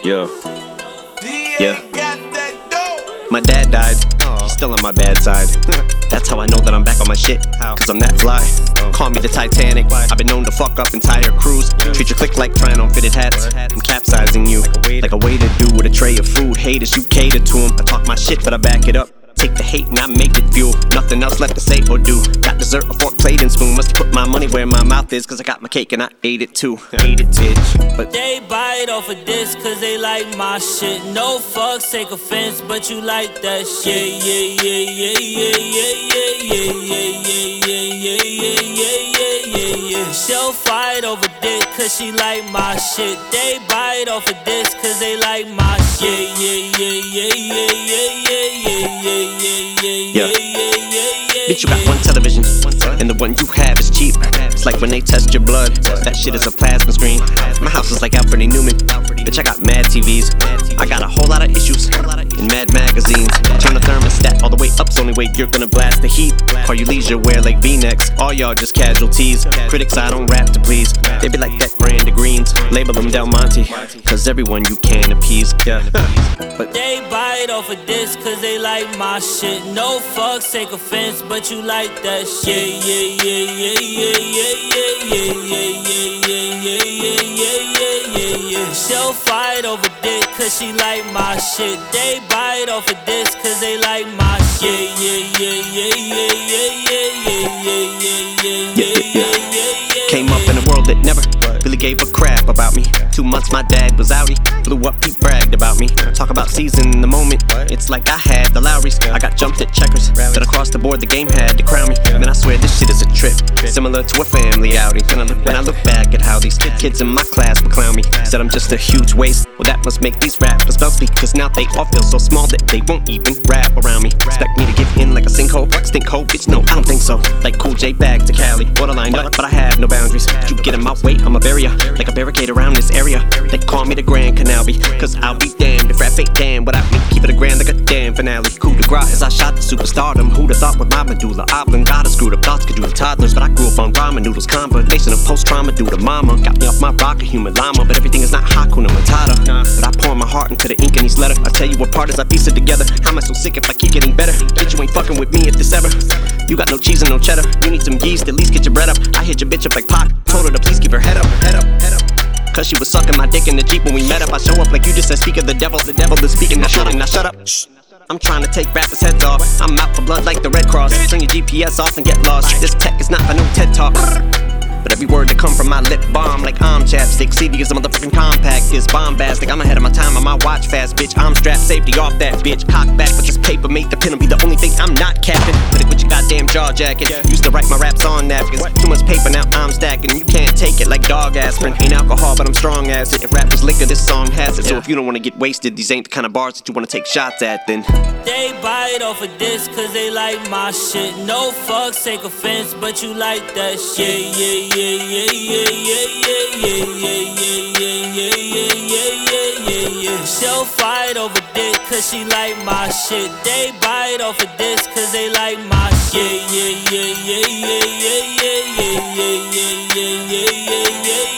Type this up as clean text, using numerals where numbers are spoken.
Yeah. Yeah. My dad died. He's still on my bad side. That's how I know that I'm back on my shit. Cause I'm that fly. Call me the Titanic. I've been known to fuck up entire crews. Treat your clique like trying on fitted hats. I'm capsizing you like a way to do with a tray of food. Haters, you cater to them. I talk my shit, but I back it up. Take the hate and I make it fuel. Nothing else left to say or do. Got dessert, a fork, plate, and spoon. Must put my money where my mouth is. Cause I got my cake and I ate it too. Ate it, bitch. But they bite off of this cause they like my shit. No fucks, take offense, but you like that shit. Yeah, yeah, yeah, yeah, yeah, yeah, yeah, yeah, yeah, yeah, yeah, yeah, yeah. She'll fight over dick cause she like my shit. They bite off of this cause they like my shit. Yeah, yeah, yeah, yeah, yeah, yeah, yeah. Yeah. Bitch, you got one television, and the one you have is cheap. It's like when they test your blood, that shit is a plasma screen. My house is like Alfred E. Newman. Bitch, I got mad TVs. I got a whole lot of issues in mad magazines. Turn the thermostat all the way up's the only way you're gonna blast the heat. Call you leisure wear like V-necks. All y'all just casualties. Critics, I don't rap to please. They be like that brand of greens. Label them Del Monte, cause everyone you can appease. Yeah. But they bite off of this cause they like my shit. No fucks, take offense, but you like that shit. Yeah, yeah, yeah, yeah, yeah, yeah, yeah, yeah, yeah, yeah, yeah, yeah, yeah. She'll fight over dick cause she like my shit. They bite off of this cause they like my shit. Yeah, yeah, yeah, yeah, yeah, yeah, yeah, yeah, yeah, yeah, yeah. Came up in a world that never really gave a crap about me. 2 months my dad was outie. Blew up, he bragged about me. Talk about seizing the moment. It's like I had the Lowrys. I got jumped at checkers. Then across the board the game had to crown me. Man, I swear this shit is a trip, similar to a family outing. When I look back at how these kids in my class would clown me. Said I'm just a huge waste. Well, that must make these rappers bouncy, cause now they all feel so small that they won't even rap around me. Expect me to give in like a sinkhole? Stink hole? Bitch, no, I don't think so. Like Cool J back to Cali. Borderline up, but I have no boundaries. You get in my way, I'ma bury ya like a barricade around this area. They call me the Grand Canal, cause I'll be damned if rap ain't damn without me. Keep it a grand like a damn finale. Coup de grace as I shot the superstardom. Who'da thought with my medulla oblong? Gotta screwed up thoughts could do to toddlers, but I grew up on ramen noodles. Combination of post-trauma due to mama. Got me off my rock, a human llama, but everything is not Hakuna Matata. But I pour my heart into the ink in these letters. I tell you what part as I piece it together. How am I so sick if I keep getting better? Bitch, you ain't fucking with me if this ever. You got no cheese and no cheddar. You need some yeast, at least get your bread up. I hit your bitch up like Pac. Told her to please keep her head up, head up, head up. Cause she was sucking my dick in the Jeep when we met up. I show up like you just said, speak of the devil is speaking. Now shut up. Shh. I'm trying to take rappers' heads off. I'm out for blood like the Red Cross. Turn your GPS off and get lost. This tech is not for no TED Talk. But every word that come from my lip bomb like I'm chapstick. CD is a motherfucking compact, it's bombastic. I'm ahead of my time on my watch fast, bitch. I'm strapped, safety off that bitch. Cock back with this paper, made the pen will be the only thing I'm not capping. Put it with your goddamn jaw jacket. Used to write my raps on napkins. Too much paper, now I'm stacking. You can't take it like dog aspirin. Ain't alcohol, but I'm strong acid. If rap was liquor, this song has it. So if you don't wanna get wasted, these ain't the kind of bars that you wanna take shots at, then they bite off of this cause they like my shit. No fucks, take offense, but you like that shit. Yeah, yeah, yeah, yeah, yeah, yeah, yeah, yeah, yeah, yeah, yeah, yeah, yeah, yeah. She'll fight over dick cause she like my shit. They bite off of this cause they like my shit. Yeah, yeah, yeah, yeah, yeah, yeah, yeah, yeah, yeah, yeah, yeah, yeah.